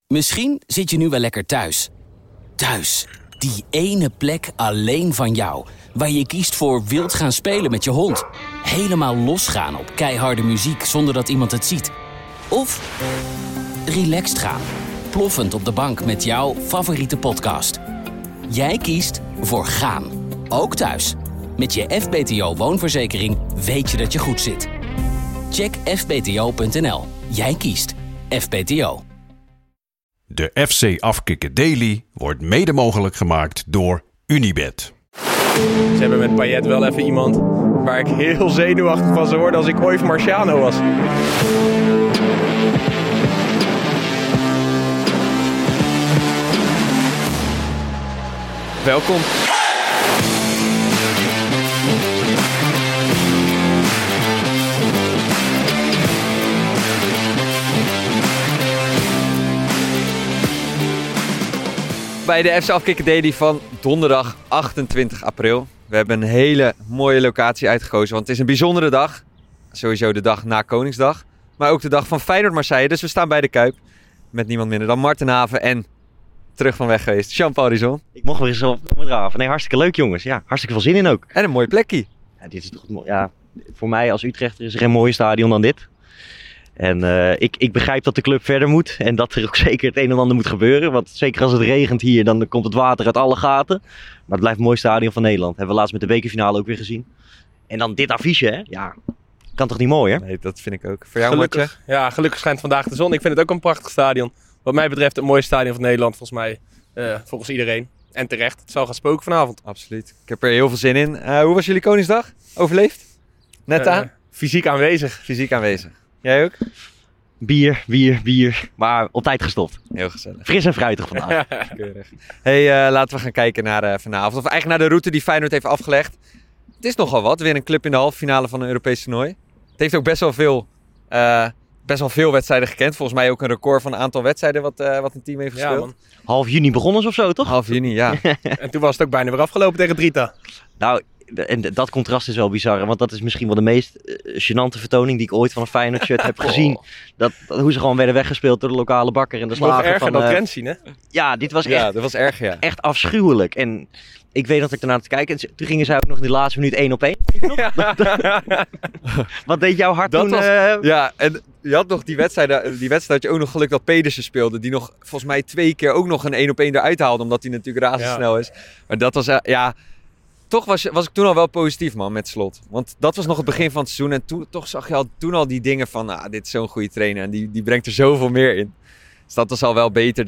Misschien zit je nu wel lekker thuis. Thuis, die ene plek alleen van jou. Waar je kiest voor wild gaan spelen met je hond. Helemaal losgaan op keiharde muziek zonder dat iemand het ziet. Of relaxed gaan. Ploffend op de bank met jouw favoriete podcast. Jij kiest voor gaan. Ook thuis. Met je FBTO woonverzekering weet je dat je goed zit. Check fbto.nl. Jij kiest FBTO. De FC Afkikken Daily wordt mede mogelijk gemaakt door Unibet. Ze hebben met Payet wel even iemand waar ik heel zenuwachtig van zou worden als ik ooit Marciano was. Welkom. Bij de FC Afkikken Daily van donderdag 28 april. We hebben een hele mooie locatie uitgekozen, want het is een bijzondere dag. Sowieso de dag na Koningsdag, maar ook de dag van Feyenoord-Marseille. Dus we staan bij de Kuip met niemand minder dan Marten Haven en terug van weg geweest, Jean-Paul Rizon. Ik mocht weer eens op met Raven. Nee, hartstikke leuk jongens. Ja, hartstikke veel zin in ook. En een mooi plekje. Ja, dit is toch mooi. Ja, voor mij als Utrechter is er geen mooier stadion dan dit. En ik begrijp dat de club verder moet en dat er ook zeker het een en ander moet gebeuren. Want zeker als het regent hier, dan komt het water uit alle gaten. Maar het blijft het mooiste stadion van Nederland. Hebben we laatst met de bekerfinale ook weer gezien. En dan dit affiche, hè? Ja, kan toch niet mooi, hè? Nee, dat vind ik ook. Voor jou, Martje? Ja, gelukkig schijnt vandaag de zon. Ik vind het ook een prachtig stadion. Wat mij betreft het mooiste stadion van Nederland, volgens mij. Volgens iedereen. En terecht. Het zal gaan spoken vanavond. Absoluut. Ik heb er heel veel zin in. Hoe was jullie Koningsdag? Overleefd? Net aan? Fysiek aanwezig. Fysiek aanwezig. Jij ook? Bier. Maar op tijd gestopt. Heel gezellig. Fris en fruitig vandaag. Keurig. Hey, laten we gaan kijken naar vanavond. Of eigenlijk naar de route die Feyenoord heeft afgelegd. Het is nogal wat. Weer een club in de halve finale van een Europees toernooi. Het heeft ook best wel veel wedstrijden gekend. Volgens mij ook een record van een aantal wedstrijden wat een team heeft gespeeld. Man. Half juni begonnen ze of zo, toch? Half juni, ja. En toen was het ook bijna weer afgelopen tegen Drita. Nou, en dat contrast is wel bizar. Want dat is misschien wel de meest gênante vertoning die ik ooit van een Feyenoord shirt heb gezien. Hoe ze gewoon werden weggespeeld door de lokale bakker en de slager. Nog erger dan Trent zien, hè? Ja, dit was Ja, dat was erg, ja. echt afschuwelijk. En ik weet dat ik ernaar te kijken. En toen gingen ze ook nog in de laatste minuut 1 op 1. Wat deed jouw hart toen? Ja, en je had nog die wedstrijd had je ook nog geluk dat Pedersen speelde. Die nog volgens mij 2 keer ook nog een 1 op 1 eruit haalde. Omdat hij natuurlijk razendsnel is. Maar dat was, toch was ik toen al wel positief, man, met Slot. Want dat was nog het begin van het seizoen. En toch zag je toen al die dingen van, dit is zo'n goede trainer. En die brengt er zoveel meer in. Dus dat was al wel beter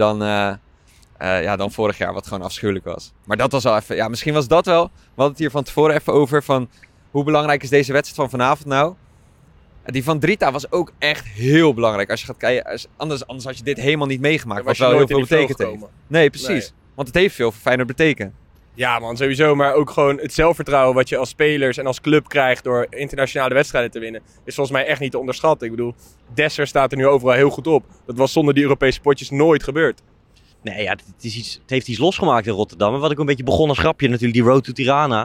dan vorig jaar, wat gewoon afschuwelijk was. Maar dat was al even, misschien was dat wel. We hadden het hier van tevoren even over van, hoe belangrijk is deze wedstrijd van vanavond nou? Die van Drita was ook echt heel belangrijk. Als je gaat kijken, anders had je dit helemaal niet meegemaakt. Wat wel heel veel betekent heeft. Nee, precies. Nee. Want het heeft veel voor Feyenoord betekend. Ja man, sowieso. Maar ook gewoon het zelfvertrouwen wat je als spelers en als club krijgt door internationale wedstrijden te winnen. Is volgens mij echt niet te onderschatten. Ik bedoel, Dessers staat er nu overal heel goed op. Dat was zonder die Europese potjes nooit gebeurd. Nee, ja, het heeft iets losgemaakt in Rotterdam. En wat ik een beetje begon als grapje natuurlijk, die Road to Tirana.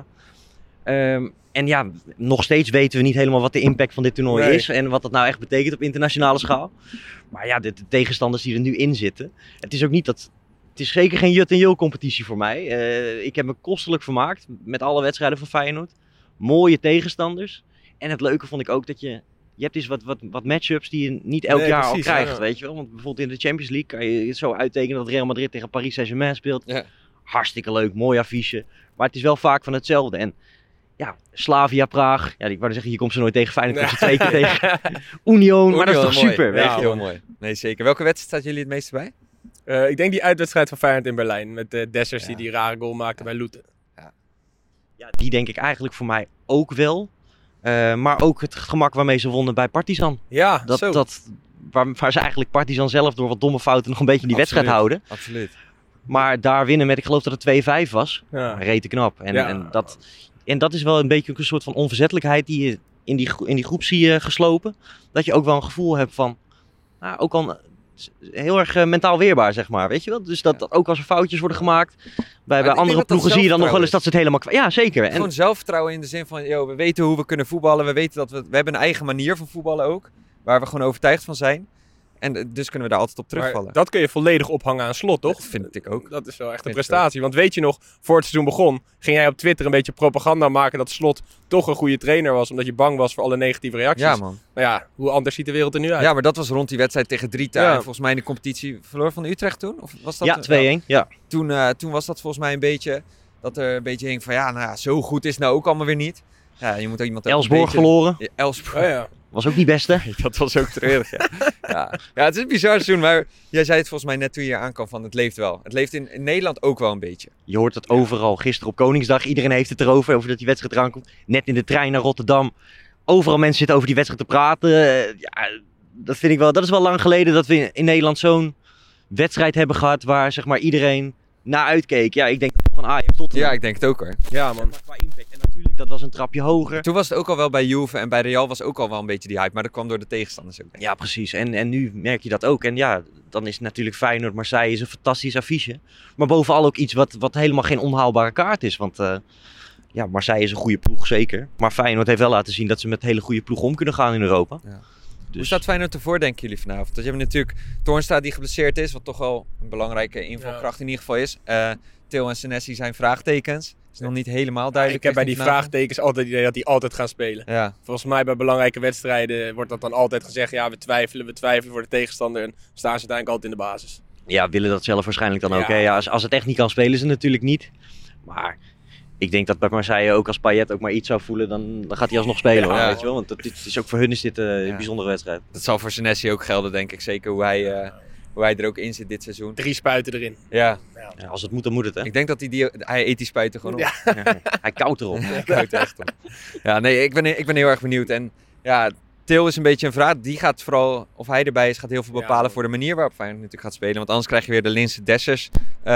En ja, nog steeds weten we niet helemaal wat de impact van dit toernooi is. En wat dat nou echt betekent op internationale schaal. Maar ja, de tegenstanders die er nu in zitten. Het is ook niet dat... Het is zeker geen Jut en Jul competitie voor mij. Ik heb me kostelijk vermaakt met alle wedstrijden van Feyenoord. Mooie tegenstanders. En het leuke vond ik ook dat je hebt dus wat matchups die je niet elk jaar al krijgt. Ja. Weet je wel? Want bijvoorbeeld in de Champions League kan je het zo uittekenen dat Real Madrid tegen Paris Saint-Germain speelt. Ja. Hartstikke leuk, mooi affiche. Maar het is wel vaak van hetzelfde. En ja, Slavia Praag. Ja, ik wou zeggen, je komt ze nooit tegen Feyenoord. Komt ze 2 keer tegen Union. Maar dat is toch mooi. Super. Ja, heel mooi. Nee, zeker. Welke wedstrijd staat jullie het meeste bij? Ik denk die uitwedstrijd van Feyenoord in Berlijn. Met Dessers die rare goal maakte bij Luton. Ja, die denk ik eigenlijk voor mij ook wel. Maar ook het gemak waarmee ze wonnen bij Partizan. Ja, waar ze eigenlijk Partizan zelf door wat domme fouten nog een beetje in die wedstrijd houden. Absoluut. Maar daar winnen met, ik geloof dat het 2-5 was. Ja. Rete knap. En dat is wel een beetje een soort van onverzettelijkheid die je in die groep zie je geslopen. Dat je ook wel een gevoel hebt van, ook al heel erg mentaal weerbaar, zeg maar. Weet je wel? Dus dat ook als er foutjes worden gemaakt. Bij andere ploegen zie je dan nog wel eens dat ze het helemaal Ja, zeker. Gewoon zelfvertrouwen in de zin van, we weten hoe we kunnen voetballen. We weten dat we hebben een eigen manier van voetballen ook. Waar we gewoon overtuigd van zijn. En dus kunnen we daar altijd op terugvallen. Maar dat kun je volledig ophangen aan Slot, toch? Dat vind ik ook. Dat is wel echt een prestatie. Want weet je nog, voor het seizoen begon, ging jij op Twitter een beetje propaganda maken dat Slot toch een goede trainer was, omdat je bang was voor alle negatieve reacties. Ja, man. Nou ja, hoe anders ziet de wereld er nu uit? Ja, maar dat was rond die wedstrijd tegen Drita. Ja. En volgens mij in de competitie verloor van Utrecht toen? Of was dat Ja, 2-1. Ja. Toen was dat volgens mij een beetje, dat er een beetje hing van zo goed is het nou ook allemaal weer niet. Ja, je moet ook iemand... Elsborg verloren. Ja, Elsborg. Oh, ja. Was ook niet best, hè? Dat was ook treurig, ja. Het is een bizar seizoen, maar jij zei het volgens mij net toen je hier aankwam van het leeft wel. Het leeft in Nederland ook wel een beetje. Je hoort het overal. Gisteren op Koningsdag, iedereen heeft het erover, over dat die wedstrijd eraan komt. Net in de trein naar Rotterdam. Overal mensen zitten over die wedstrijd te praten. Dat vind ik wel. Dat is wel lang geleden dat we in Nederland zo'n wedstrijd hebben gehad waar zeg maar iedereen naar uitkeek. Ja, ik denk nog een Ajax tot. Ja, ik denk het ook hoor. Ja, man. Qua impact. En natuurlijk, dat was een trapje hoger. Toen was het ook al wel bij Juve en bij Real was ook al wel een beetje die hype, maar dat kwam door de tegenstanders ook. Ja, precies. En nu merk je dat ook. En ja, dan is natuurlijk Feyenoord, Marseille is een fantastisch affiche. Maar bovenal ook iets wat helemaal geen onhaalbare kaart is. Want Marseille is een goede ploeg, zeker. Maar Feyenoord heeft wel laten zien dat ze met hele goede ploeg om kunnen gaan in Europa. Ja. Dus... Hoe staat Feyenoord ervoor, denken jullie vanavond? Want je hebt natuurlijk Toornstra die geblesseerd is, wat toch wel een belangrijke invalkracht in ieder geval is. Theo en Senesi zijn vraagtekens. Is nog niet helemaal duidelijk. Ik heb bij die vanavond. vraagtekens altijd het idee dat die altijd gaan spelen. Ja. Volgens mij bij belangrijke wedstrijden wordt dat dan altijd gezegd. Ja, we twijfelen voor de tegenstander. En staan ze uiteindelijk altijd in de basis. Ja, willen dat zelf waarschijnlijk dan ook. Ja. Hè? Ja, als het echt niet kan, spelen ze natuurlijk niet. Maar ik denk dat bij Marseille ook als Payet ook maar iets zou voelen, dan gaat hij alsnog spelen. Hoor, Ja. weet je wel? Want het is ook voor hun is dit een bijzondere wedstrijd. Dat zal voor Senesi ook gelden, denk ik. Zeker hoe hij er ook in zit dit seizoen. 3 spuiten erin. Ja, Ja, als het moet, dan moet het. Hè? ik denk dat hij eet die spuiten gewoon op. Ja. Hij koudt erop. Ik hou het echt op. Ja, nee, ik ben heel erg benieuwd. En ja, Til is een beetje een vraag. Die gaat vooral, of hij erbij is, gaat heel veel bepalen Ja. voor de manier waarop Feyenoord natuurlijk gaat spelen. Want anders krijg je weer de Linse Dessers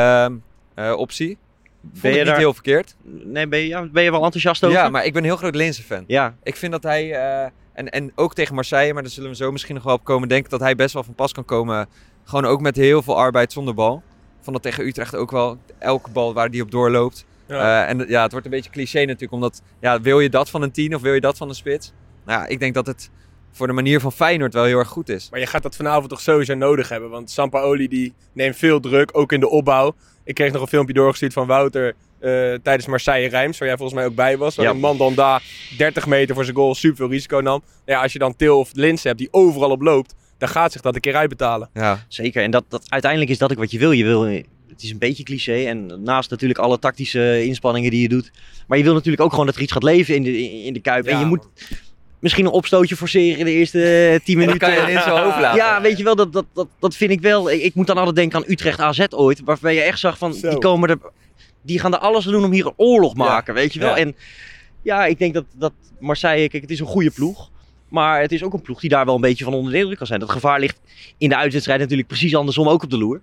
optie. Vond ik niet heel verkeerd. Nee, ben je wel enthousiast over? Ja, maar ik ben een heel groot Linse fan. Ja, Ik vind dat hij, en ook tegen Marseille, maar daar zullen we zo misschien nog wel op komen, denk ik dat hij best wel van pas kan komen. Gewoon ook met heel veel arbeid zonder bal. Ik vond dat tegen Utrecht ook wel. Elke bal waar die op doorloopt. Ja. Het wordt een beetje cliché natuurlijk, omdat wil je dat van een 10 of wil je dat van een spits? Nou ja, ik denk dat het voor de manier van Feyenoord wel heel erg goed is. Maar je gaat dat vanavond toch sowieso nodig hebben. Want Sampaoli die neemt veel druk, ook in de opbouw. Ik kreeg nog een filmpje doorgestuurd van Wouter tijdens Marseille-Reims, waar jij volgens mij ook bij was. Waar Ja. een man dan daar 30 meter voor zijn goal super veel risico nam. Ja, als je dan Til of Linse hebt die overal op loopt, dan gaat zich dat een keer uitbetalen. Ja, zeker. En dat uiteindelijk is dat ook wat je wil. Het is een beetje cliché en naast natuurlijk alle tactische inspanningen die je doet. Maar je wil natuurlijk ook gewoon dat er iets gaat leven in de Kuip. Ja, En je moet misschien een opstootje forceren in de eerste 10 dat minuten. kan je in zijn hoofd laten. Ja, weet je wel, dat vind ik wel. Ik moet dan altijd denken aan Utrecht AZ ooit. Waarbij je echt zag van, Zo. die gaan er alles aan doen om hier een oorlog maken, weet je wel. Ja. En ja, ik denk dat Marseille, kijk, het is een goede ploeg. Maar het is ook een ploeg die daar wel een beetje van onder de indruk kan zijn. Dat gevaar ligt in de uitwedstrijd natuurlijk precies andersom ook op de loer.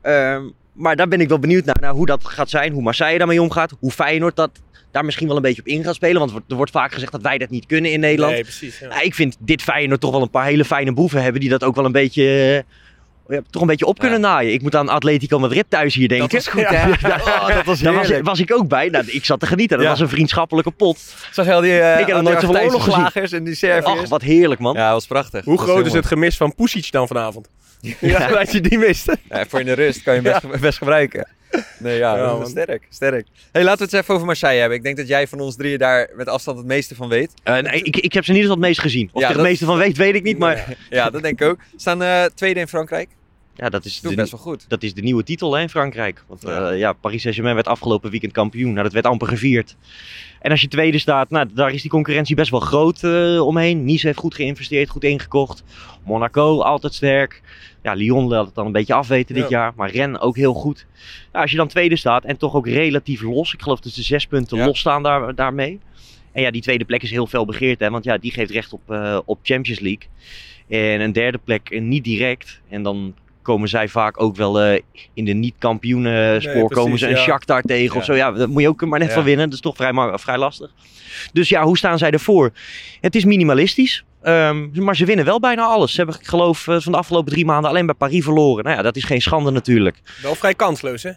Maar daar ben ik wel benieuwd naar hoe dat gaat zijn. Hoe Marseille daarmee omgaat. Hoe Feyenoord daar misschien wel een beetje op in gaat spelen. Want er wordt vaak gezegd dat wij dat niet kunnen in Nederland. Nee, precies. Ja. Ja, ik vind dit Feyenoord toch wel een paar hele fijne boeven hebben. Die dat ook wel een beetje... toch een beetje op kunnen naaien. Ik moet aan Atletico Madrid thuis hier denken. Dat was goed, hè? Oh, dat was Daar heerlijk. was ik ook bij. Nou, ik zat te genieten. Dat Ja. was een vriendschappelijke pot. Zag je al die, Ik heb nog nooit zoveel oorlog gezien. slagers en die Serviërs? Ach, wat heerlijk, man. Ja, dat was prachtig. Hoe Dat was groot heel is mooi. het gemis van Pusic dan vanavond? Ja, dat je die mist. Ja, voor in de rust kan je hem best gebruiken. Nee, Ja, dat man. is sterk. Hey, laten we het eens even over Marseille hebben. Ik denk dat jij van ons drieën daar met afstand het meeste van weet. Nee, ik heb ze niet eens het meest gezien. Of Ja, ik er het meeste van weet ik niet. Maar Ja, dat denk ik ook. Ze staan tweede in Frankrijk. ja, dat is Doet best wel goed. dat is de nieuwe titel hè, in Frankrijk. Want Ja. Paris Saint-Germain werd afgelopen weekend kampioen. Nou, dat werd amper gevierd. En als je tweede staat, nou, daar is die concurrentie best wel groot omheen. Nice heeft goed geïnvesteerd, goed ingekocht. Monaco, altijd sterk. Ja, Lyon laat het dan een beetje afweten dit jaar. Maar Rennes ook heel goed. Ja, als je dan tweede staat en toch ook relatief los. Ik geloof dat ze 6 punten los staan daarmee. En ja, die tweede plek is heel veel begeerd. Hè, want ja, die geeft recht op Champions League. En een derde plek niet direct. En dan komen zij vaak ook wel in de niet-kampioenen-spoor. Nee, komen precies, ze een ja. Shakhtar tegen of zo. Ja, dat moet je ook maar net Ja. van winnen. Dat is toch vrij lastig. Dus ja, hoe staan zij ervoor? Het is minimalistisch. Maar ze winnen wel bijna alles. Ze hebben, ik geloof, van de afgelopen 3 maanden alleen bij Paris verloren. Nou ja, dat is geen schande natuurlijk. Wel vrij kansloos, hè?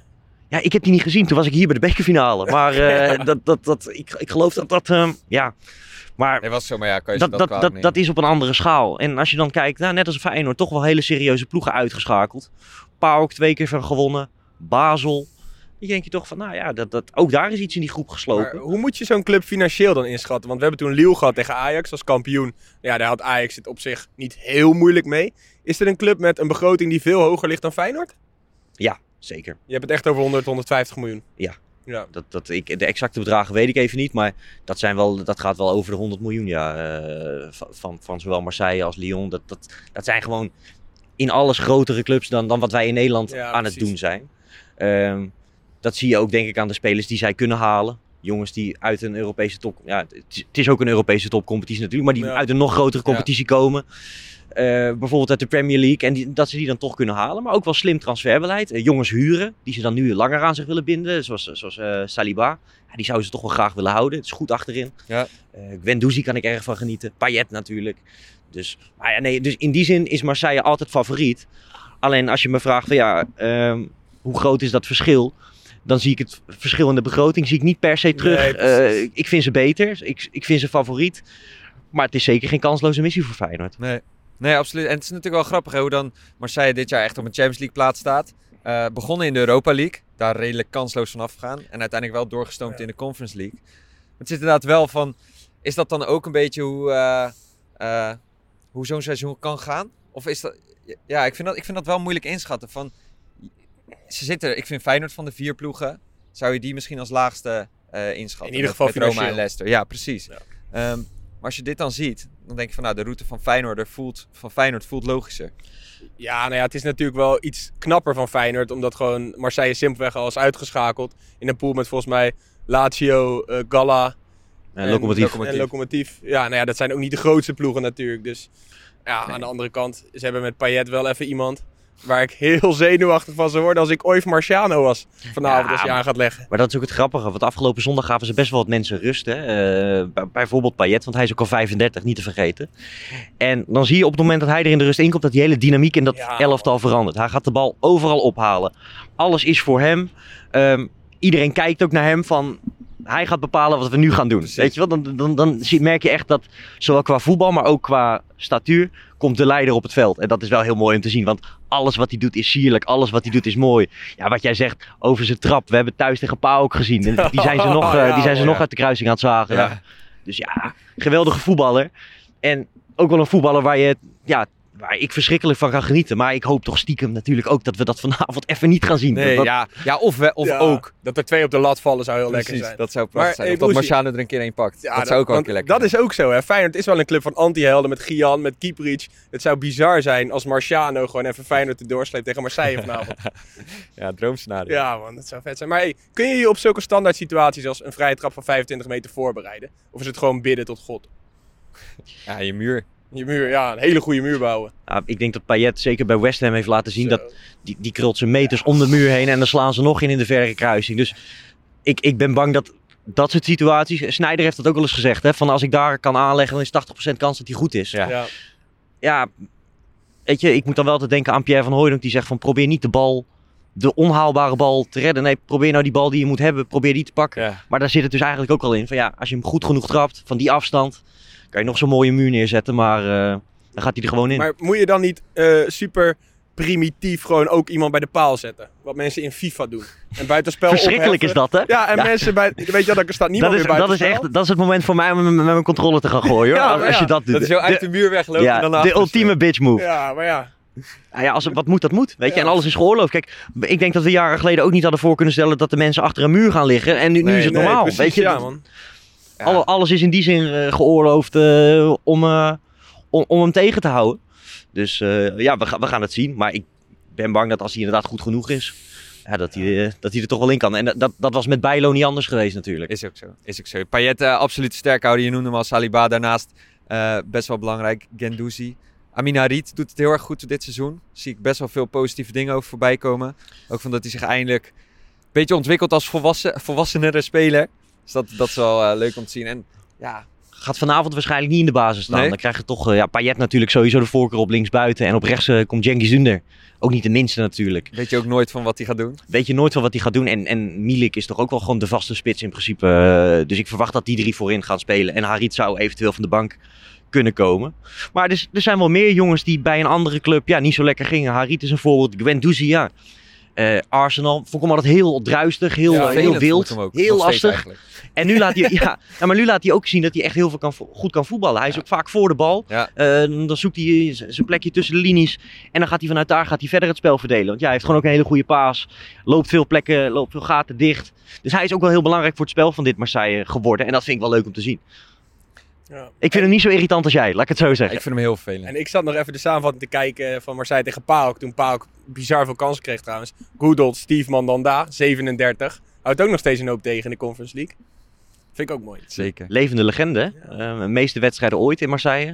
Ja, ik heb die niet gezien. Toen was ik hier bij de bekerfinale. Maar ik geloof dat... Maar Nee, was zo, maar ja, kan je dat kwalijk nemen. dat is op een andere schaal. En als je dan kijkt, net als Feyenoord, toch wel hele serieuze ploegen uitgeschakeld. PAOK 2 keer van gewonnen. Basel. Dan denk je toch van, ook daar is iets in die groep geslopen. Maar hoe moet je zo'n club financieel dan inschatten? Want we hebben toen Lille gehad tegen Ajax als kampioen. Ja, daar had Ajax het op zich niet heel moeilijk mee. Is er een club met een begroting die veel hoger ligt dan Feyenoord? Ja, zeker. Je hebt het echt over 150 miljoen. Ja. Ja. De exacte bedragen weet ik even niet, maar dat gaat wel over de 100 miljoen. Van zowel Marseille als Lyon. Dat zijn gewoon in alles grotere clubs dan wat wij in Nederland aan het doen zijn. Dat zie je ook denk ik aan de spelers die zij kunnen halen. Jongens die uit een Europese top... Ja, het is ook een Europese topcompetitie natuurlijk, maar die uit een nog grotere competitie komen. Bijvoorbeeld uit de Premier League. En dat ze die dan toch kunnen halen. Maar ook wel slim transferbeleid. Jongens huren, die ze dan nu langer aan zich willen binden. Zoals Saliba. Ja, die zouden ze toch wel graag willen houden. Het is goed achterin. Ja. Guendouzi kan ik erg van genieten. Payet natuurlijk. Dus in die zin is Marseille altijd favoriet. Alleen als je me vraagt hoe groot is dat verschil? Dan zie ik het verschil in de begroting zie ik niet per se terug. Nee, ik vind ze beter. Ik vind ze favoriet. Maar het is zeker geen kansloze missie voor Feyenoord. Nee, absoluut. En het is natuurlijk wel grappig hoe dan Marseille dit jaar echt op een Champions League plaats staat. Begonnen in de Europa League. Daar redelijk kansloos vanaf gegaan. En uiteindelijk wel doorgestoomd in de Conference League. Maar het is inderdaad wel van... Is dat dan ook een beetje hoe zo'n seizoen kan gaan? Of is dat... Ja, ik vind dat wel moeilijk inschatten. Ze zitten, ik vind Feyenoord van de 4 ploegen. Zou je die misschien als laagste inschatten? In ieder geval met Roma en Leicester. Ja, precies. Ja. Maar als je dit dan ziet, dan denk je van de route van Feyenoord voelt logischer. Ja, het is natuurlijk wel iets knapper van Feyenoord. Omdat gewoon Marseille simpelweg al is uitgeschakeld. In een pool met volgens mij Lazio, Gala en Lokomotief. Ja, dat zijn ook niet de grootste ploegen natuurlijk. Dus aan de andere kant, ze hebben met Payet wel even iemand... waar ik heel zenuwachtig van zou worden als ik ooit Marciano was vanavond als je aan gaat leggen. Maar dat is ook het grappige, want afgelopen zondag gaven ze best wel wat mensen rust. Hè? Bijvoorbeeld Payet, want hij is ook al 35, niet te vergeten. En dan zie je op het moment dat hij er in de rust inkomt, dat die hele dynamiek in dat elftal verandert. Hij gaat de bal overal ophalen. Alles is voor hem. Iedereen kijkt ook naar hem van... Hij gaat bepalen wat we nu gaan doen. Precies. Weet je wel? Dan merk je echt dat zowel qua voetbal, maar ook qua statuur, komt de leider op het veld. En dat is wel heel mooi om te zien. Want alles wat hij doet is sierlijk. Alles wat hij doet is mooi. Ja, wat jij zegt over zijn trap. We hebben thuis tegen PAOK gezien. Die zijn ze nog uit de kruising aan het zagen. Ja. Dus geweldige voetballer. En ook wel een voetballer waar ik verschrikkelijk van ga genieten. Maar ik hoop toch stiekem natuurlijk ook dat we dat vanavond even niet gaan zien. Nee, ook. Dat er 2 op de lat vallen zou heel lekker zijn. Dat zou prachtig zijn. Of dat Marciano er een keer 1 pakt. Ja, dat zou ook wel een keer lekker zijn. Dat is ook zo. Hè. Feyenoord is wel een club van anti-helden met Gian, met Kieprits. Het zou bizar zijn als Marciano gewoon even Feyenoord te doorsleept tegen Marseille vanavond. Ja, droomscenario. Ja man, dat zou vet zijn. Maar kun je je op zulke standaard situaties als een vrije trap van 25 meter voorbereiden? Of is het gewoon bidden tot God? Ja, je muur. Je muur, een hele goede muur bouwen. Ja, ik denk dat Payet zeker bij West Ham heeft laten zien dat die krult ze meters om de muur heen en dan slaan ze nog in de verre kruising. Dus ik ben bang dat soort situaties... Sneijder heeft dat ook wel eens gezegd, hè, van als ik daar kan aanleggen dan is 80% kans dat hij goed is. Ja, weet je, ik moet dan wel te denken aan Pierre van Hooijdonk die zegt van probeer niet de onhaalbare bal te redden. Nee, probeer nou die bal die je moet hebben, probeer die te pakken. Ja. Maar daar zit het dus eigenlijk ook al in van als je hem goed genoeg trapt van die afstand... Kan je nog zo'n mooie muur neerzetten, maar dan gaat hij er gewoon in. Maar moet je dan niet super primitief gewoon ook iemand bij de paal zetten? Wat mensen in FIFA doen. En buitenspel verschrikkelijk opheffen. Is dat, hè? Ja, en mensen weet je dat er staat niemand meer buitenspel. Dat is het moment voor mij om met mijn controle te gaan gooien, hoor. Als je dat doet. Dat is zo uit de muur weglopen en dan de ultieme bitch move. Ja, maar wat moet, dat moet. Weet je, en alles is geoorloofd. Kijk, ik denk dat we jaren geleden ook niet hadden voor kunnen stellen dat de mensen achter een muur gaan liggen. En nu is het normaal. Precies, weet je? Ja, man. Alles is in die zin geoorloofd om hem tegen te houden. Dus we gaan het zien. Maar ik ben bang dat als hij inderdaad goed genoeg is, dat hij er toch wel in kan. En dat was met Bijlo niet anders geweest natuurlijk. Is ook zo. Payet absoluut sterk houden. Je noemde hem al Saliba. Daarnaast best wel belangrijk. Guendouzi. Amin Harit doet het heel erg goed dit seizoen. Zie ik best wel veel positieve dingen over voorbij komen. Ook van dat hij zich eindelijk een beetje ontwikkelt als volwassenere speler. Dus dat is wel leuk om te zien. En gaat vanavond waarschijnlijk niet in de basis staan. Nee? Dan krijg je toch Payet natuurlijk sowieso de voorkeur op linksbuiten. En op rechts komt Cengiz Ünder. Ook niet de minste natuurlijk. Weet je ook nooit van wat hij gaat doen? Weet je nooit wel wat hij gaat doen. En Milik is toch ook wel gewoon de vaste spits in principe. Dus ik verwacht dat die 3 voorin gaan spelen. En Harit zou eventueel van de bank kunnen komen. Maar er zijn wel meer jongens die bij een andere club niet zo lekker gingen. Harit is een voorbeeld. Guendouzi, Arsenal vond ik hem altijd heel druistig, heel wild, heel lastig. En nu laat hij, maar nu laat hij ook zien dat hij echt heel veel goed kan voetballen. Hij is ook vaak voor de bal. Ja. Dan zoekt hij zijn plekje tussen de linies. En dan gaat hij vanuit daar verder het spel verdelen. Want hij heeft gewoon ook een hele goede paas. Loopt veel plekken, loopt veel gaten dicht. Dus hij is ook wel heel belangrijk voor het spel van dit Marseille geworden. En dat vind ik wel leuk om te zien. Ja. Ik vind hem niet zo irritant als jij, laat ik het zo zeggen. Ja, ik vind hem heel vervelend. En ik zat nog even de samenvatting te kijken van Marseille tegen PAOK. Toen PAOK bizar veel kansen kreeg trouwens. Goedelt, Steve Mandanda, 37. Houdt ook nog steeds een hoop tegen in de Conference League. Vind ik ook mooi. Zeker. Levende legende. De meeste wedstrijden ooit in Marseille.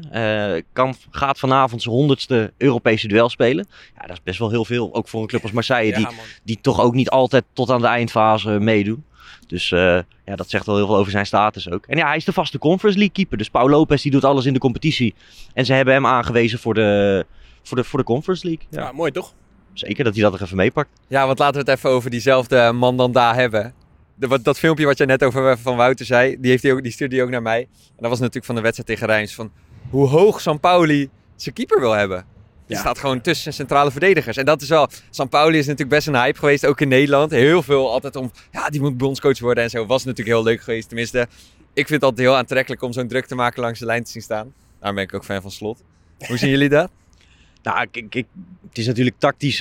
Gaat vanavond zijn 100ste Europese duel spelen. Ja, dat is best wel heel veel. Ook voor een club als Marseille. Die toch ook niet altijd tot aan de eindfase meedoen. Dus dat zegt wel heel veel over zijn status ook. En hij is de vaste Conference League keeper. Dus Pau Lopez die doet alles in de competitie. En ze hebben hem aangewezen voor de Conference League. Ja, mooi toch? Zeker dat hij dat er even meepakt. Ja, want laten we het even over diezelfde Mandanda hebben. Dat filmpje wat jij net over van Wouter zei, die stuurde hij ook naar mij. En dat was natuurlijk van de wedstrijd tegen Reims. Van hoe hoog Sampaoli zijn keeper wil hebben. Die staat gewoon tussen centrale verdedigers. En dat is wel... Sampaoli is natuurlijk best een hype geweest, ook in Nederland. Heel veel altijd om... Ja, die moet bondscoach worden en zo. Was natuurlijk heel leuk geweest. Tenminste, ik vind het altijd heel aantrekkelijk om zo'n druk te maken langs de lijn te zien staan. Daarom ben ik ook fan van Slot. Hoe zien jullie dat? Nou, het is natuurlijk tactisch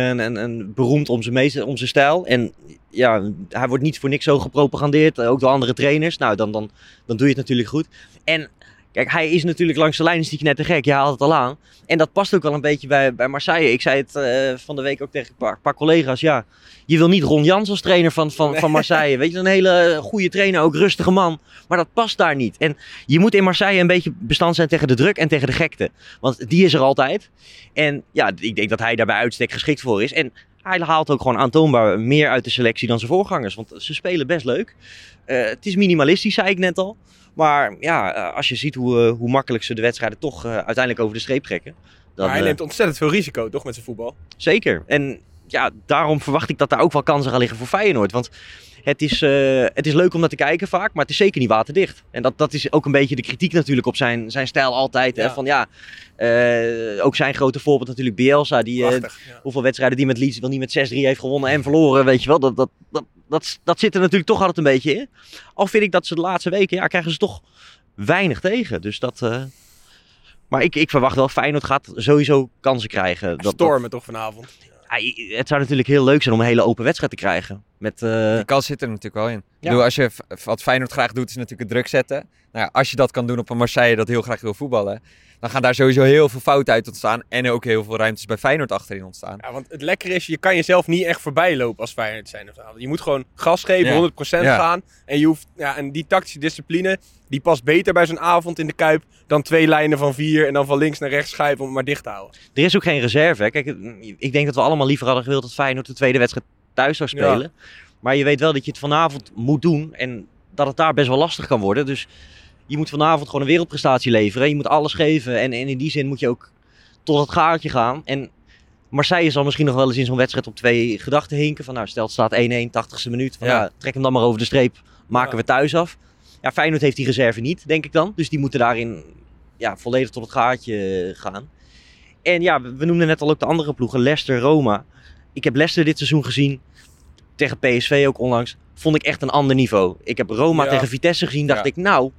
en beroemd om zijn stijl. En ja, hij wordt niet voor niks zo gepropagandeerd. Ook door andere trainers. Nou, dan doe je het natuurlijk goed. En... Kijk, hij is natuurlijk langs de lijn is die knettergek. Je haalt het al aan. En dat past ook wel een beetje bij Marseille. Ik zei het van de week ook tegen een paar collega's. Ja, je wil niet Ron Jans als trainer van Marseille. Weet je, een hele goede trainer, ook rustige man. Maar dat past daar niet. En je moet in Marseille een beetje bestand zijn tegen de druk en tegen de gekte. Want die is er altijd. En ja, ik denk dat hij daar bij uitstek geschikt voor is. En hij haalt ook gewoon aantoonbaar meer uit de selectie dan zijn voorgangers. Want ze spelen best leuk. Het is minimalistisch, zei ik net al. Maar ja, als je ziet hoe makkelijk ze de wedstrijden toch uiteindelijk over de streep trekken. Dan, maar hij neemt ontzettend veel risico, toch, met zijn voetbal? Zeker. En ja, daarom verwacht ik dat daar ook wel kansen gaan liggen voor Feyenoord. Want het is leuk om naar te kijken vaak, maar het is zeker niet waterdicht. En dat is ook een beetje de kritiek natuurlijk op zijn stijl altijd. Ja. Hè? Van ook zijn grote voorbeeld natuurlijk Bielsa. Die, hoeveel wedstrijden die met Leeds wel niet met 6-3 heeft gewonnen en verloren, weet je wel. Dat zit er natuurlijk toch altijd een beetje in. Al vind ik dat ze de laatste weken, krijgen ze toch weinig tegen. Dus dat... Maar ik verwacht wel, Feyenoord gaat sowieso kansen krijgen. Stormen toch vanavond? Het zou natuurlijk heel leuk zijn om een hele open wedstrijd te krijgen. Die kans zit er natuurlijk wel in. Ja. Ik bedoel, als je wat Feyenoord graag doet, is natuurlijk het druk zetten. Nou ja, als je dat kan doen op een Marseille dat heel graag wil voetballen, dan gaan daar sowieso heel veel fouten uit ontstaan. En ook heel veel ruimtes bij Feyenoord achterin ontstaan. Ja, want het lekkere is, je kan jezelf niet echt voorbij lopen als Feyenoord zijn. Je moet gewoon gas geven, 100% gaan. En, en die tactische discipline, die past beter bij zo'n avond in de Kuip dan 2 lijnen van 4 en dan van links naar rechts schuiven om het maar dicht te houden. Er is ook geen reserve. Hè? Kijk, ik denk dat we allemaal liever hadden gewild dat Feyenoord de tweede wedstrijd thuis zou spelen. Ja. Maar je weet wel dat je het vanavond moet doen en dat het daar best wel lastig kan worden. Dus je moet vanavond gewoon een wereldprestatie leveren. Je moet alles geven en in die zin moet je ook tot het gaatje gaan. En Marseille zal misschien nog wel eens in zo'n wedstrijd op 2 gedachten hinken. Van stel het staat 1-1, 80ste minuut. Van, trek hem dan maar over de streep, maken we thuis af. Ja, Feyenoord heeft die reserve niet, denk ik dan. Dus die moeten daarin volledig tot het gaatje gaan. En ja, we noemden net al ook de andere ploegen. Leicester, Roma. Ik heb Leicester dit seizoen gezien. Tegen PSV ook onlangs. Vond ik echt een ander niveau. Ik heb Roma tegen Vitesse gezien. Dacht ik nou...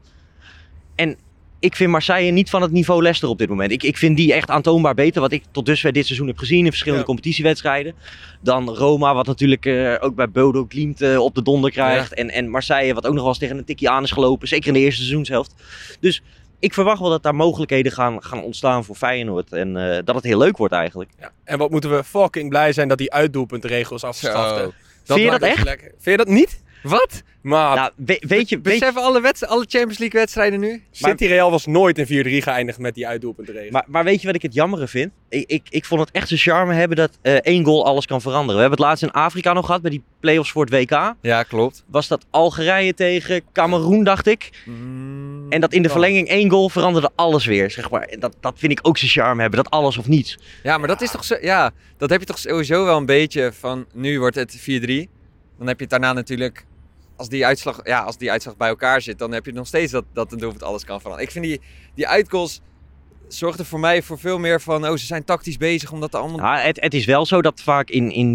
En ik vind Marseille niet van het niveau Leicester op dit moment. Ik vind die echt aantoonbaar beter. Wat ik tot dusver dit seizoen heb gezien in verschillende competitiewedstrijden. Dan Roma, wat natuurlijk ook bij Bodo Glimt op de donder krijgt. Ja. En Marseille, wat ook nog wel eens tegen een tikje aan is gelopen. Zeker in de eerste seizoenshelft. Dus ik verwacht wel dat daar mogelijkheden gaan ontstaan voor Feyenoord. En dat het heel leuk wordt eigenlijk. Ja. En wat moeten we fucking blij zijn dat die uitdoelpuntenregel is afgeschaft. Vind je dat echt? Lekker. Vind je dat niet? Wat? Maar nou, beseffen alle Champions League wedstrijden nu? City Real was nooit in 4-3 geëindigd met die uitdoelpuntenregel. Maar weet je wat ik het jammere vind? Ik vond het echt zijn charme hebben dat 1 goal alles kan veranderen. We hebben het laatst in Afrika nog gehad bij die play-offs voor het WK. Ja, klopt. Was dat Algerije tegen Kameroen, dacht ik? En dat in de verlenging 1 goal veranderde alles weer, zeg maar. En dat vind ik ook zijn charme hebben, dat alles of niets. Ja, maar dat is toch zo... Ja, dat heb je toch sowieso wel een beetje van... Nu wordt het 4-3. Dan heb je het daarna natuurlijk... Als die uitslag bij elkaar zit, dan heb je nog steeds dat een doelpunt alles kan veranderen. Ik vind die uitgoals zorgden voor mij voor veel meer van... ze zijn tactisch bezig, omdat er allemaal... Ja, het is wel zo dat vaak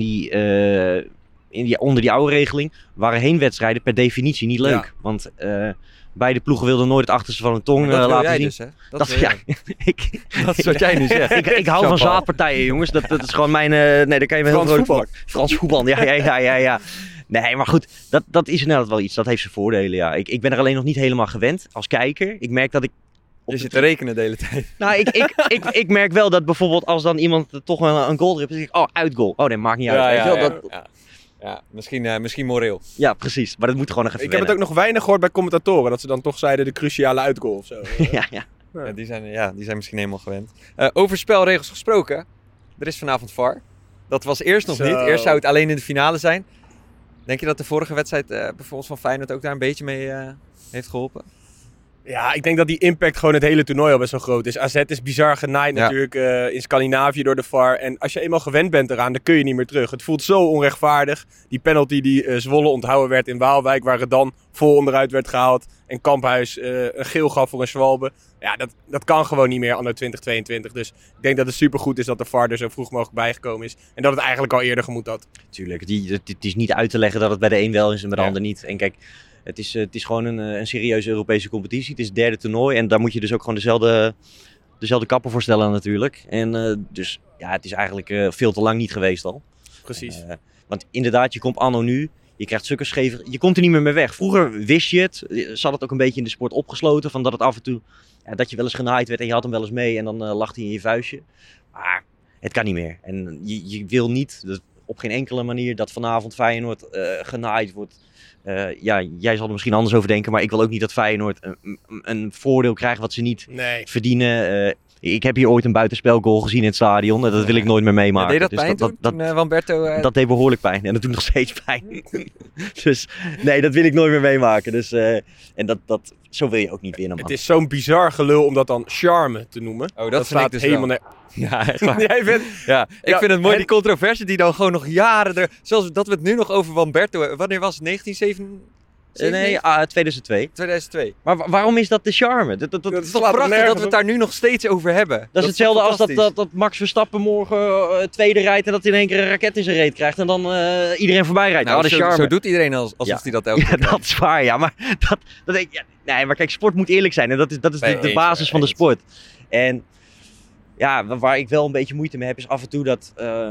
onder die oude regeling... waren heenwedstrijden per definitie niet leuk. Ja. Want beide ploegen wilden nooit het achterste van hun tong dat wil laten jij zien. dus, hè? Dat is wat jij nu zegt. Ik hou van zaadpartijen, jongens. Dat is gewoon mijn... nee, daar kan je me heel vrolijk van maken. Frans voetbal, ja. Nee, maar goed, dat is inderdaad wel iets. Dat heeft zijn voordelen, ja. Ik ben er alleen nog niet helemaal gewend als kijker. Ik merk dat ik... Je zit te rekenen de hele tijd. Nou, ik merk wel dat bijvoorbeeld als dan iemand toch een goal heeft, dan zeg ik, uitgoal. Oh, nee, maakt niet uit. Weet je wel? Ja, misschien moreel. Ja, precies. Maar dat moet gewoon nog even Ik heb het ook nog weinig gehoord bij commentatoren. Dat ze dan toch zeiden de cruciale uitgoal of zo. ja. Ja, die zijn misschien helemaal gewend. Over spelregels gesproken. Er is vanavond VAR. Dat was eerst nog niet. Eerst zou het alleen in de finale zijn. Denk je dat de vorige wedstrijd bijvoorbeeld van Feyenoord ook daar een beetje mee heeft geholpen? Ja, ik denk dat die impact gewoon het hele toernooi al best wel groot is. AZ is bizar genaaid natuurlijk in Scandinavië door de VAR. En als je eenmaal gewend bent eraan, dan kun je niet meer terug. Het voelt zo onrechtvaardig. Die penalty die Zwolle onthouden werd in Waalwijk, waar het dan vol onderuit werd gehaald. En Kamphuis een geel gaf voor een Schwalbe. Ja, dat kan gewoon niet meer anno 2022. Dus ik denk dat het supergoed is dat de VAR er zo vroeg mogelijk bijgekomen is. En dat het eigenlijk al eerder gemoet had. Tuurlijk, het is niet uit te leggen dat het bij de een wel is en bij de ander niet. En kijk, het is gewoon een serieuze Europese competitie. Het is het derde toernooi en daar moet je dus ook gewoon dezelfde kappen voor stellen natuurlijk. En dus ja, het is eigenlijk veel te lang niet geweest al. Precies. Want inderdaad, je komt anno nu, je krijgt zulke scheve... Je komt er niet meer mee weg. Vroeger wist je het, zat het ook een beetje in de sport opgesloten, van dat het af en toe... Ja, dat je wel eens genaaid werd en je had hem wel eens mee en dan lag hij in je vuistje. Maar het kan niet meer. En je wil niet, op geen enkele manier, dat vanavond Feyenoord genaaid wordt. Jij zal er misschien anders over denken, maar ik wil ook niet dat Feyenoord een voordeel krijgt wat ze niet verdienen. Ik heb hier ooit een buitenspelgoal gezien in het stadion. Dat wil ik nooit meer meemaken. Ja, deed dat pijn toen Wamberto... Dat deed behoorlijk pijn. En dat doet nog steeds pijn. Dus nee, dat wil ik nooit meer meemaken. Dus, en zo wil je ook niet winnen, man. Het is zo'n bizar gelul om dat dan charme te noemen. Oh, dat vind ik dus helemaal... Ja, echt waar. Ik vind het mooi, die controverse die dan gewoon nog jaren... Zoals dat we het nu nog over Wamberto... Wanneer was het? 1997? Nee, 2002. 2002. Maar waarom is dat de charme? Dat is toch prachtig dat we het daar nu nog steeds over hebben. Dat is hetzelfde als dat Max Verstappen morgen tweede rijdt en dat hij in één keer een raket in zijn reet krijgt en dan iedereen voorbij rijdt. Nou, zo doet iedereen alsof hij dat elke keer dat is waar, ja. Maar nee, maar kijk, sport moet eerlijk zijn en dat is de basis van de sport. En ja, waar ik wel een beetje moeite mee heb is af en toe dat...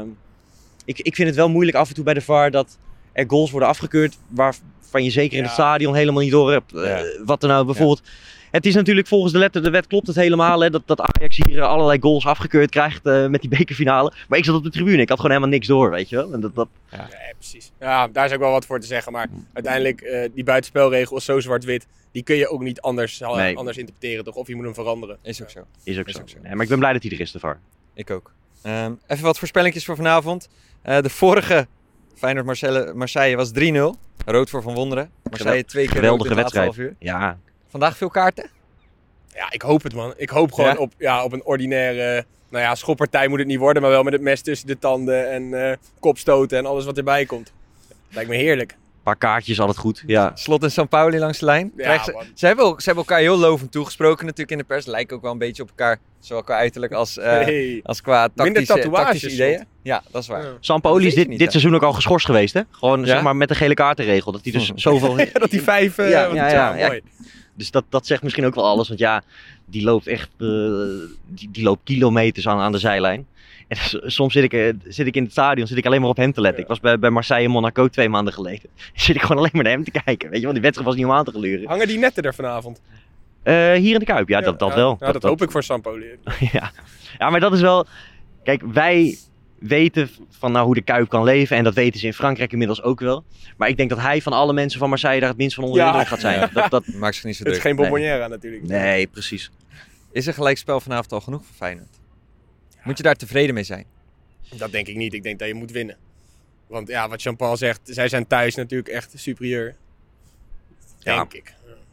Ik vind het wel moeilijk af en toe bij de VAR dat er goals worden afgekeurd waarvan je zeker in het stadion helemaal niet door hebt. Wat er nou bijvoorbeeld... Ja. Het is natuurlijk volgens de wet klopt het helemaal. Hè, dat Ajax hier allerlei goals afgekeurd krijgt met die bekerfinale. Maar ik zat op de tribune. Ik had gewoon helemaal niks door, weet je wel. En Ja, precies. Ja, daar is ook wel wat voor te zeggen. Maar uiteindelijk, die buitenspelregel is zo zwart-wit. Die kun je ook niet anders interpreteren, toch? Of je moet hem veranderen. Is ook zo. Is ook zo. Nee, maar ik ben blij dat hij er is, de VAR. Ik ook. Even wat voorspellingjes voor vanavond. De vorige Feyenoord-Marseille was 3-0. Rood voor Van Wonderen. Marseille 2 keer geweldige wedstrijd. Half uur. Ja. Vandaag veel kaarten? Ja, ik hoop het, man. Ik hoop gewoon op een ordinaire... schoppartij moet het niet worden, maar wel met het mes tussen de tanden en kopstoten en alles wat erbij komt. Lijkt me heerlijk. Een paar kaartjes, altijd goed. Ja. Slot en Sampaoli langs de lijn. Ja, ze hebben elkaar heel lovend toegesproken natuurlijk in de pers. Lijken ook wel een beetje op elkaar, zowel qua uiterlijk als qua tactische ideeën. Ja, dat is waar. Ja. Sampaoli is dit seizoen ook al geschorst geweest, hè? Gewoon zeg maar met de gele kaartenregel. Dat hij dus zoveel... dat hij 5... mooi. Dus dat zegt misschien ook wel alles. Want ja, die loopt echt die loopt kilometers aan de zijlijn. En soms zit ik in het stadion alleen maar op hem te letten. Ik was bij Marseille en Monaco 2 maanden geleden. Zit ik gewoon alleen maar naar hem te kijken. Weet je, want die wedstrijd was niet om aan te gluren. Hangen die netten er vanavond? Hier in de Kuip, dat wel. Ja, dat hoop ik voor Sampaoli. Ja, maar dat is wel... Kijk, wij weten van hoe de Kuip kan leven. En dat weten ze in Frankrijk inmiddels ook wel. Maar ik denk dat hij van alle mensen van Marseille daar het minst van onder de indruk gaat zijn. Dat maakt zich niet zo druk. Het is geen bonbonnière natuurlijk. Nee, precies. Is er gelijkspel vanavond al genoeg voor Feyenoord? Moet je daar tevreden mee zijn? Dat denk ik niet. Ik denk dat je moet winnen. Want ja, wat Jean-Paul zegt, zij zijn thuis natuurlijk echt superieur. Denk ik.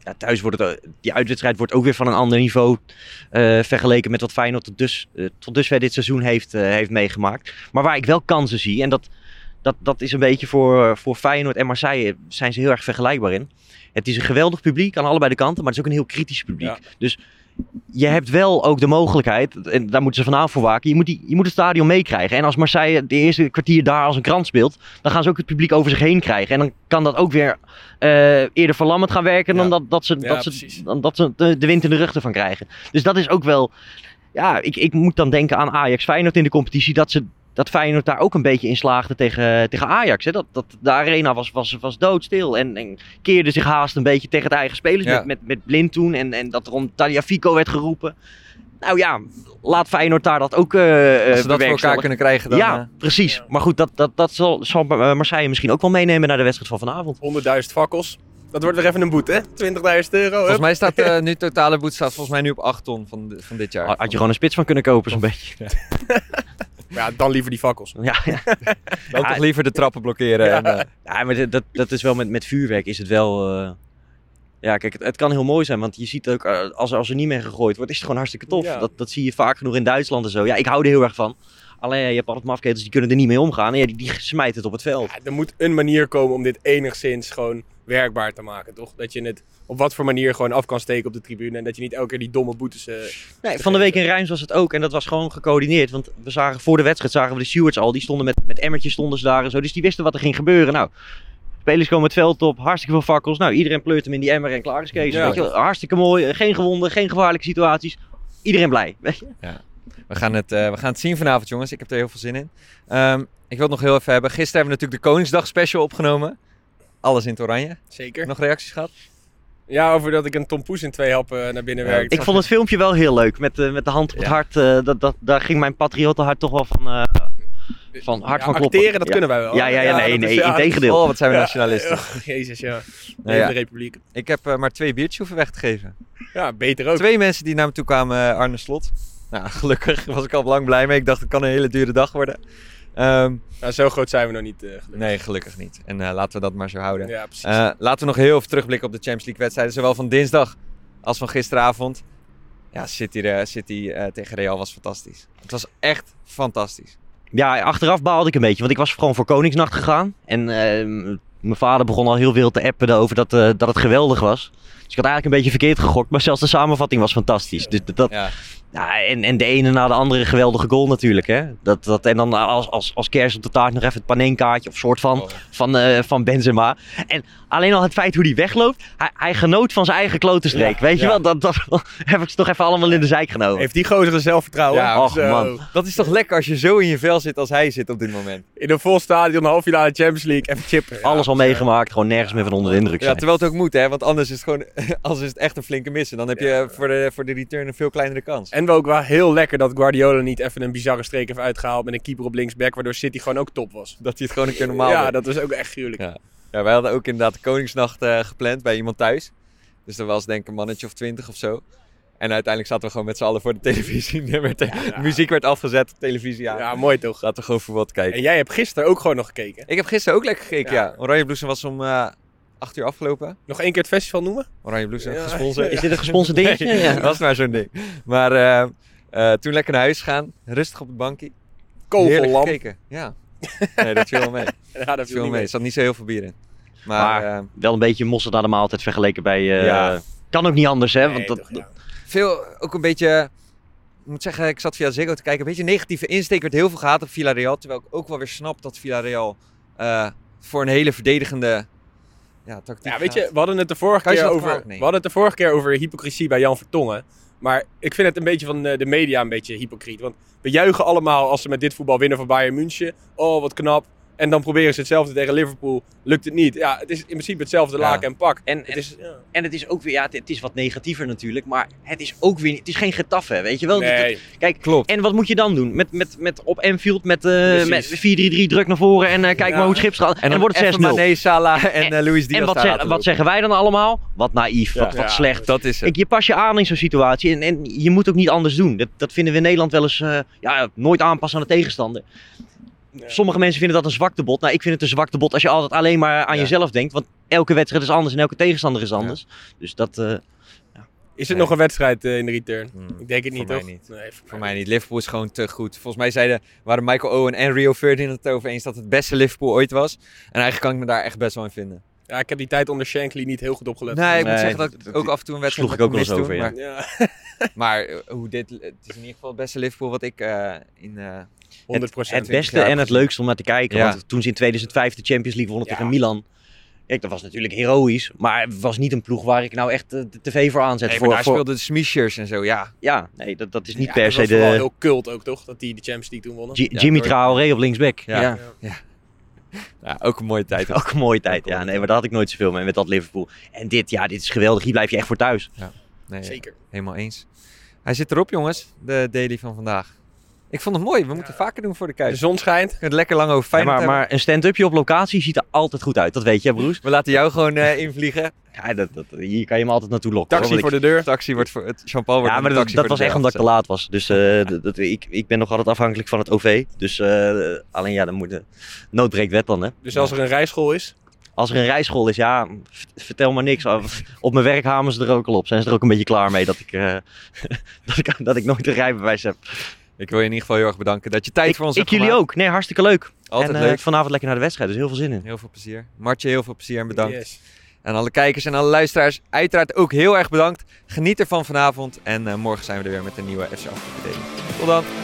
thuis die uitwedstrijd wordt ook weer van een ander niveau vergeleken met wat Feyenoord tot dusver dit seizoen heeft meegemaakt. Maar waar ik wel kansen zie, en dat is een beetje voor Feyenoord en Marseille zijn ze heel erg vergelijkbaar in. Het is een geweldig publiek aan allebei de kanten, maar het is ook een heel kritisch publiek. Ja. Dus je hebt wel ook de mogelijkheid, en daar moeten ze vanavond voor waken, je moet het stadion meekrijgen. En als Marseille de eerste kwartier daar als een krant speelt, dan gaan ze ook het publiek over zich heen krijgen. En dan kan dat ook weer eerder verlammend gaan werken dan dat ze de wind in de rug ervan krijgen. Dus dat is ook wel, ja, ik moet dan denken aan Ajax Feyenoord in de competitie, dat Feyenoord daar ook een beetje in slaagde tegen Ajax. Hè? Dat de arena was doodstil en keerde zich haast een beetje tegen de eigen spelers met Blind toen. En dat er om Tagliafico werd geroepen. Nou ja, laat Feyenoord daar dat ook als ze dat voor elkaar kunnen krijgen dan... Ja, precies. Ja. Maar goed, dat zal Marseille misschien ook wel meenemen naar de wedstrijd van vanavond. 100.000 fakkels. Dat wordt weer even een boete, hè? €20.000. Volgens mij staat nu totale boete volgens mij nu op 8 ton van dit jaar. Had je gewoon een spits van kunnen kopen zo'n beetje. Ja. Ja, dan liever die fakkels. Ja. Dan toch liever de trappen blokkeren. Ja, ja maar dat is wel met vuurwerk is het wel... Ja, kijk, het kan heel mooi zijn, want je ziet ook, als er niet meer gegooid wordt, is het gewoon hartstikke tof. Ja. Dat zie je vaak genoeg in Duitsland en zo. Ja, ik hou er heel erg van. Alleen, je hebt altijd mafketels, die kunnen er niet mee omgaan. En die smijten het op het veld. Ja, er moet een manier komen om dit enigszins gewoon werkbaar te maken, toch? Dat je het op wat voor manier gewoon af kan steken op de tribune. En dat je niet elke keer die domme boetes... Nee, van de week in Reims was het ook. En dat was gewoon gecoördineerd. Want voor de wedstrijd zagen we de stewards al. Die stonden met emmertjes stonden ze daar en zo. Dus die wisten wat er ging gebeuren. Nou... Spelers komen het veld op, hartstikke veel fakkels. Nou, iedereen pleurt hem in die emmer en klaar is Kees. Ja. Weet je, hartstikke mooi, geen gewonden, geen gevaarlijke situaties. Iedereen blij, weet je. Ja. We gaan het zien vanavond, jongens. Ik heb er heel veel zin in. Ik wil het nog heel even hebben. Gisteren hebben we natuurlijk de Koningsdag special opgenomen. Alles in het oranje. Zeker. Nog reacties gehad? Ja, over dat ik een tompoes in 2 happen naar binnen werkte. Ik vond het filmpje wel heel leuk. Met de hand op het hart. Daar ging mijn patriotenhart toch wel van hard van kloppen. Acteren, dat kunnen wij wel. Nee, integendeel. Oh, wat zijn we nationalisten. Jezus, ja. De Republiek. Ik heb maar 2 biertjes hoeven weg te geven. Ja, beter ook. 2 mensen die naar me toe kwamen, Arne Slot. Nou, gelukkig was ik al lang blij mee. Ik dacht, het kan een hele dure dag worden. Zo groot zijn we nog niet, gelukkig. Nee, gelukkig niet. En laten we dat maar zo houden. Ja, precies. Laten we nog heel even terugblikken op de Champions League wedstrijden. Zowel van dinsdag als van gisteravond. Ja, City tegen Real was fantastisch. Het was echt fantastisch. Ja, achteraf baalde ik een beetje, want ik was gewoon voor Koningsnacht gegaan. En mijn vader begon al heel veel te appen over dat het geweldig was. Dus ik had eigenlijk een beetje verkeerd gegokt, maar zelfs de samenvatting was fantastisch. Dus en de ene na de andere geweldige goal natuurlijk. Hè? En dan als kers op de taart nog even het paneenkaartje of soort van Benzema. En alleen al het feit hoe hij wegloopt, hij genoot van zijn eigen klote streek. Weet je wel, dat heb ik ze toch even allemaal in de zijk genomen. Heeft die gozer zelfvertrouwen? Ja, man. Dat is toch lekker als je zo in je vel zit als hij zit op dit moment. In een vol stadion, halve finale Champions League, even chippen. Alles al meegemaakt, gewoon nergens meer van onder de indruk zijn. Ja, terwijl het ook moet, hè? Want anders is het gewoon, als is het echt een flinke missen. Dan heb je voor de return een veel kleinere kans. En ook wel heel lekker dat Guardiola niet even een bizarre streek heeft uitgehaald met een keeper op linksback, waardoor City gewoon ook top was. Dat hij het gewoon een keer normaal werd. Dat was ook echt gruwelijk. Ja, wij hadden ook inderdaad de Koningsnacht gepland bij iemand thuis. Dus er was denk ik een mannetje of 20 of zo. En uiteindelijk zaten we gewoon met z'n allen voor de televisie. De muziek werd afgezet, televisie aan. Ja, mooi toch? Laten we gewoon voor wat kijken. En jij hebt gisteren ook gewoon nog gekeken? Ik heb gisteren ook lekker gekeken, ja. Oranje Bloesem was om 8 uur afgelopen. Nog 1 keer het festival noemen? Oranje Bloesem, gesponsord. Is dit een gesponsord dingetje? Nee, dat was maar zo'n ding. Maar toen lekker naar huis gaan, rustig op het bankje. Kogellam. Gekeken, ja. Nee, dat viel wel mee. Ja, dat viel wel mee. Er zat niet zo heel veel bier in. Maar wel een beetje mossen naar de maaltijd vergeleken bij... Kan ook niet anders, hè? Nee, want Veel, ook een beetje... Ik moet zeggen, ik zat via Ziggo te kijken. Een beetje negatieve insteek. Werd heel veel gehad op Villarreal. Terwijl ik ook wel weer snap dat Villarreal voor een hele verdedigende tactiek weet je, we hadden het de vorige keer over hypocrisie bij Jan Vertongen. Maar ik vind het een beetje van de media een beetje hypocriet. Want we juichen allemaal als ze met dit voetbal winnen van Bayern München. Oh, wat knap. En dan proberen ze hetzelfde tegen Liverpool. Lukt het niet. Ja, het is in principe hetzelfde laken en pak. En het is ook weer, het is wat negatiever natuurlijk. Maar het is ook weer, het is geen Getafe, weet je wel. Nee, kijk, klopt. En wat moet je dan doen? Met op Anfield met 4-3-3 druk naar voren en kijk maar hoe het schip gaat. En dan wordt het 6-0. Mané, Salah en Luis Diaz. En wat zeggen wij dan allemaal? Wat naïef, wat slecht. Dat is het. Je pas je aan in zo'n situatie en je moet ook niet anders doen. Dat vinden we in Nederland wel eens nooit aanpassen aan de tegenstander. Ja. Sommige mensen vinden dat een zwaktebod. Nou, ik vind het een zwaktebod als je altijd alleen maar aan jezelf denkt. Want elke wedstrijd is anders en elke tegenstander is anders. Dus dat... Is het nog een wedstrijd in de return? Ik denk het voor niet, mij toch? niet. Nee, Voor mij niet. Liverpool is gewoon te goed. Volgens mij waren Michael Owen en Rio Ferdinand het over eens dat het beste Liverpool ooit was. En eigenlijk kan ik me daar echt best wel in vinden. Ja, ik heb die tijd onder Shankly niet heel goed opgelet. Nee, ik moet Nee, zeggen dat ik ook af en toe een wedstrijd sloeg ik ook met wel eens hem mis over, toen, ja. Ja, Maar het is in ieder geval het beste Liverpool wat ik in... 100%. Het beste en het leukste om naar te kijken. Ja. Want toen ze in 2005 de Champions League wonnen Ja. tegen Milan. Kijk, dat was natuurlijk heroïs. Maar het was niet een ploeg waar ik nou echt de tv voor aanzet. Nee, maar daar speelden de Smishers en zo, ja. Ja, nee, dat is niet Ja, per dat se was vooral de... heel cult ook, toch? Dat die de Champions League toen wonnen. Jimmy door- Traoré op linksback. Ja. Ja. Ja, ook een mooie tijd. Ook een mooie tijd. Ook een Ja, mooie nee, maar daar had ik nooit zoveel mee met dat Liverpool. En dit is geweldig. Hier blijf je echt voor thuis. Nee, Zeker. helemaal eens. Hij zit erop, jongens, de daily van vandaag. Ik vond het mooi. We moeten het vaker doen voor de De Kuip. zon schijnt. We kunnen het lekker lang over Ja, Feyenoord hebben. maar een stand-upje op locatie ziet er altijd goed uit. Dat weet je, hè, Broes? We laten jou gewoon invliegen. Ja, hier kan je me altijd naartoe lokken. Taxi hoor, voor want de deur. Taxi wordt voor het champagne wordt Ja, maar een taxi dat voor was de echt deur omdat ik te afgezet. laat was. Dus ik ben nog altijd afhankelijk van het OV. Dus alleen ja, dan moet de nood breekt wet dan, hè. Dus als er een rijschool is. Als er een rijschool is, ja, vertel maar niks. Op mijn werk hamen ze er ook al op. Zijn ze er ook een beetje klaar mee dat dat ik nooit een rijbewijs heb. Ik wil je in ieder geval heel erg bedanken dat je tijd voor ons Ik hebt jullie gemaakt. ook. Nee, hartstikke leuk. Altijd en leuk. vanavond lekker naar de wedstrijd. Dus heel veel zin in. Heel veel plezier. Martje, heel veel plezier en bedankt. Yes. En alle kijkers en alle luisteraars, uiteraard ook heel erg bedankt. Geniet ervan vanavond. En morgen zijn we er weer met een nieuwe FC Afkikken Daily. Tot dan.